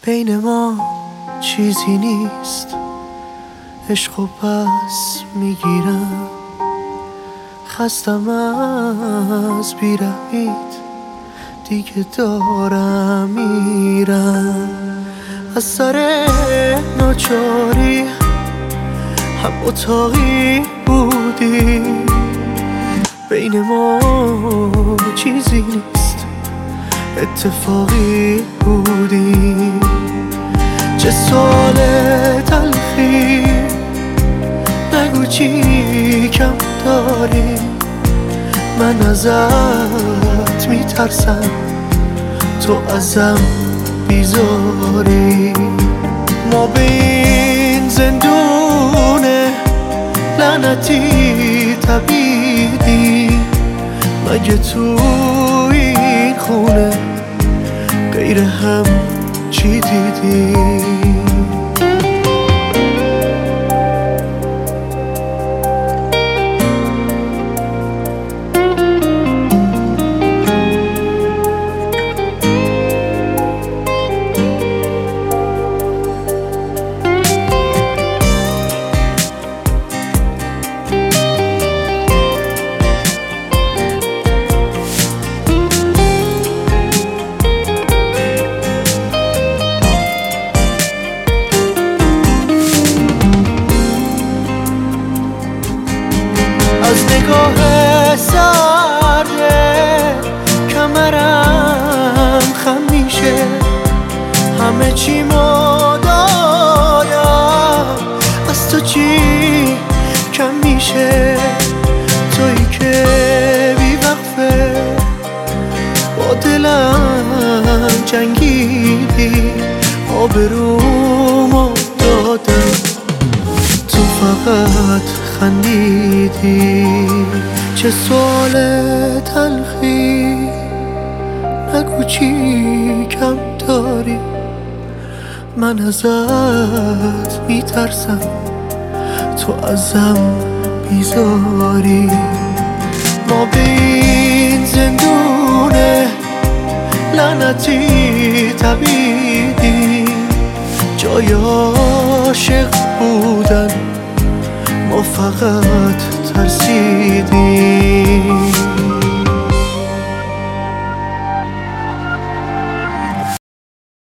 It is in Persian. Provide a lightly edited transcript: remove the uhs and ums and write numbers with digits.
بین ما چیزی نیست، عشق و پس میگیرم. خستم از بیرحمیت، دیگه دارم میرم. از سر ناچاری هم اتاقی بودی، بین ما چیزی نیست، اتفاقی بودی. چه سوال تلخی، نگو چی کم داری، من ازت میترسم، تو ازم بیزاری. ما به این زندونه لعنتی تبیدی، مگه تو این خونه غیر هم چی دیدی؟ از نگاه سرده کمرم خم میشه، همه چی ما دارم، از تو چی کم میشه؟ تویی که بی وقفه با دلم جنگیدی، آبرومو دادم، تو فقط خندیدی. چه سوال تلخی، نگو چی کم داری، من ازت میترسم، تو ازم بیزاری. ما به این زندونه لعنتی تبیدیم، جای عاشق بودن ما فقط ترسیدیم.